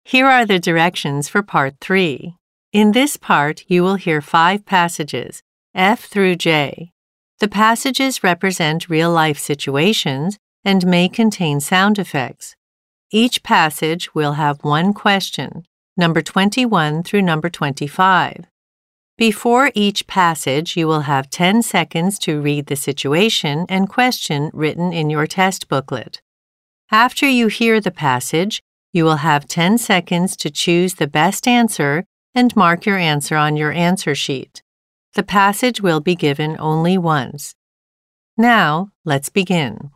Here are the directions for Part 3. In this part, you will hear 5 passages, F through J. The passages represent real-life situations and may contain sound effects. Each passage will have one question, number 21 through number 25. Before each passage, you will have 10 seconds to read the situation and question written in your test booklet. After you hear the passage, you will have 10 seconds to choose the best answer and mark your answer on your answer sheet. The passage will be given only once. Now, let's begin.